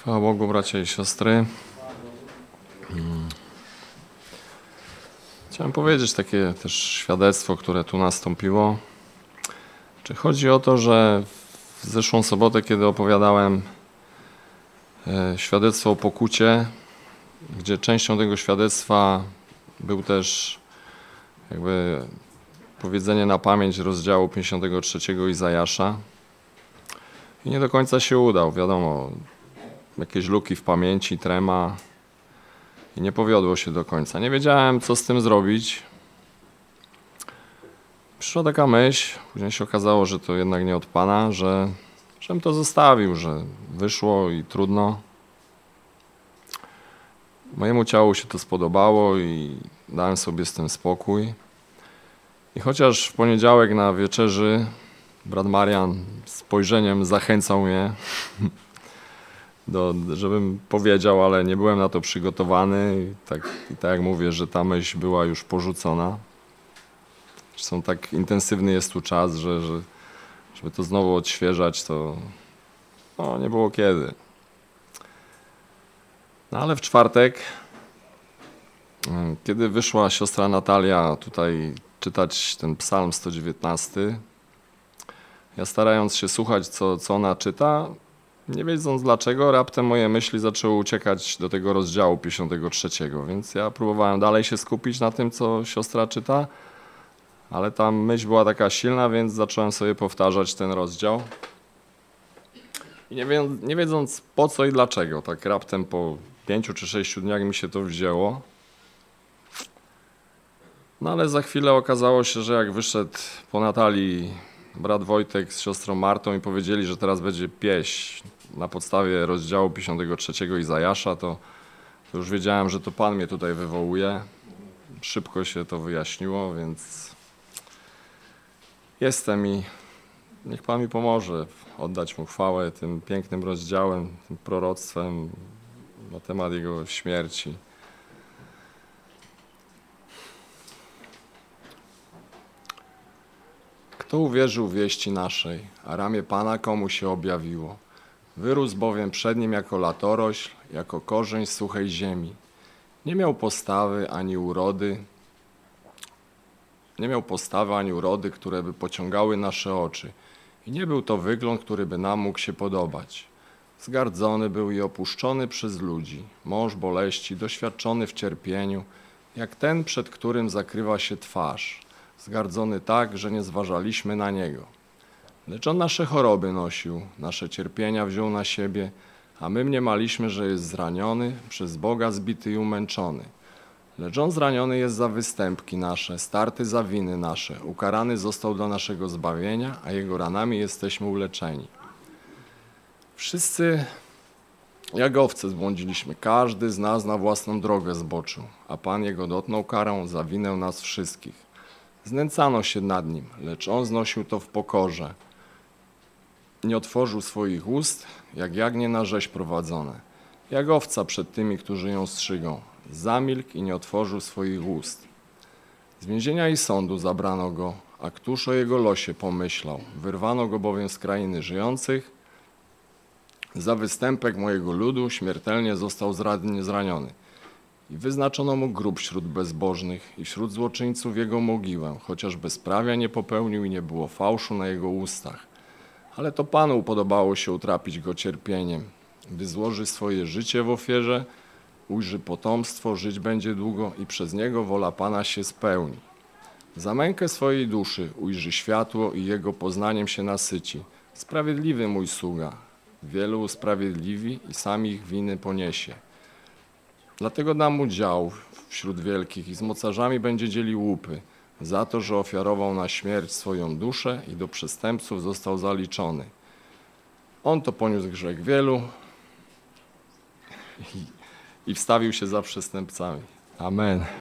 Chwała Bogu, bracia i siostry. Chciałem powiedzieć takie też świadectwo, które tu nastąpiło. Czy chodzi o to, że w zeszłą sobotę, kiedy opowiadałem świadectwo o pokucie, gdzie częścią tego świadectwa był też jakby powiedzenie na pamięć rozdziału 53 Izajasza. I nie do końca się udał, wiadomo, jakieś luki w pamięci, trema i nie powiodło się do końca. Nie wiedziałem, co z tym zrobić. Przyszła taka myśl, później się okazało, że to jednak nie od Pana, żebym to zostawił, że wyszło i trudno. Mojemu ciału się to spodobało i dałem sobie z tym spokój. I chociaż w poniedziałek na wieczerzy brat Marian spojrzeniem zachęcał mnie, żebym powiedział, ale nie byłem na to przygotowany. I tak jak mówię, że ta myśl była już porzucona. Zresztą tak intensywny jest tu czas, żeby to znowu odświeżać, to nie było kiedy. No ale w czwartek, kiedy wyszła siostra Natalia tutaj czytać ten psalm 119, ja starając się słuchać, co ona czyta, nie wiedząc dlaczego, raptem moje myśli zaczęły uciekać do tego rozdziału 53, więc ja próbowałem dalej się skupić na tym, co siostra czyta, ale ta myśl była taka silna, więc zacząłem sobie powtarzać ten rozdział. I nie wiedząc po co i dlaczego, tak raptem po 5 czy 6 dniach mi się to wzięło. No ale za chwilę okazało się, że jak wyszedł po Natalii brat Wojtek z siostrą Martą i powiedzieli, że teraz będzie pieśń na podstawie rozdziału 53 Izajasza, to już wiedziałem, że to Pan mnie tutaj wywołuje. Szybko się to wyjaśniło, więc jestem i niech Pan mi pomoże oddać Mu chwałę tym pięknym rozdziałem, tym proroctwem na temat Jego śmierci. Kto uwierzył wieści naszej, a ramię Pana komu się objawiło? Wyrósł bowiem przed Nim jako latorośl, jako korzeń z suchej ziemi. Nie miał postawy ani urody, które by pociągały nasze oczy. I nie był to wygląd, który by nam mógł się podobać. Zgardzony był i opuszczony przez ludzi, mąż boleści, doświadczony w cierpieniu, jak ten, przed którym zakrywa się twarz. Zgardzony tak, że nie zważaliśmy na Niego. Lecz On nasze choroby nosił, nasze cierpienia wziął na siebie, a my mniemaliśmy, że jest zraniony, przez Boga zbity i umęczony. Lecz On zraniony jest za występki nasze, starty za winy nasze, ukarany został do naszego zbawienia, a Jego ranami jesteśmy uleczeni. Wszyscy jak owce zbłądziliśmy, każdy z nas na własną drogę zboczył, a Pan Jego dotknął karą za winę nas wszystkich. Znęcano się nad Nim, lecz On znosił to w pokorze. Nie otworzył swoich ust, jak jagnię na rzeź prowadzone, jak owca przed tymi, którzy ją strzygą. Zamilkł i nie otworzył swoich ust. Z więzienia i sądu zabrano Go, a któż o Jego losie pomyślał? Wyrwano Go bowiem z krainy żyjących. Za występek mojego ludu śmiertelnie został zraniony. I wyznaczono Mu grób wśród bezbożnych i wśród złoczyńców Jego mogiłę, chociaż bezprawia nie popełnił i nie było fałszu na Jego ustach. Ale to Panu upodobało się utrapić Go cierpieniem. Gdy złoży swoje życie w ofierze, ujrzy potomstwo, żyć będzie długo i przez Niego wola Pana się spełni. Za mękę swojej duszy ujrzy światło i Jego poznaniem się nasyci. Sprawiedliwy mój sługa, wielu usprawiedliwi i sam ich winy poniesie. Dlatego dam Mu dział wśród wielkich i z mocarzami będzie dzielił łupy, za to, że ofiarował na śmierć swoją duszę i do przestępców został zaliczony. On to poniósł grzech wielu i wstawił się za przestępcami. Amen.